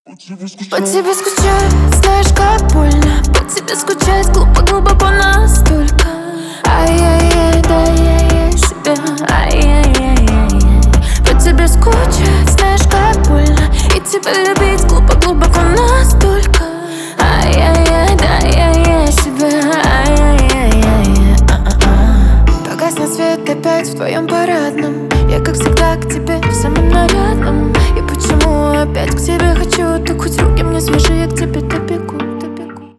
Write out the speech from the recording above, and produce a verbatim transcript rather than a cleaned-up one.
По тебе скучать, знаешь, как больно. По тебе скучать глубо-глубоко настолько. Ай-яй-яй, да я себя. Ай-яй-яй-яй. По тебе скучать, знаешь, как больно. И тебя любить глубо-глубоко настолько. Ай-яй-яй, да я себя. Ай-яй-яй-яй. Погаснет свет опять в твоем парадном. Я, как всегда, к тебе в самом нарядном. И почему опять к тебе хочу? Ты хоть руки мне свежие, к тебе добегу.